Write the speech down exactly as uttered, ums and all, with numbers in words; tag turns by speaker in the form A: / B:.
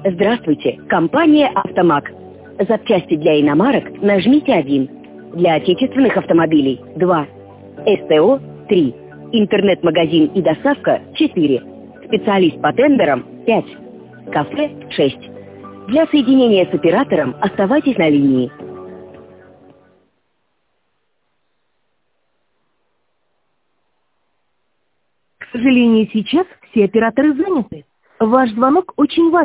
A: Здравствуйте, компания «Автомаг». Запчасти для иномарок нажмите один. Для отечественных автомобилей два. СТО три. Интернет-магазин и доставка четыре. Специалист по тендерам пять. Кафе шесть. Для соединения с оператором оставайтесь на линии.
B: К сожалению, сейчас все операторы заняты. Ваш звонок очень важен.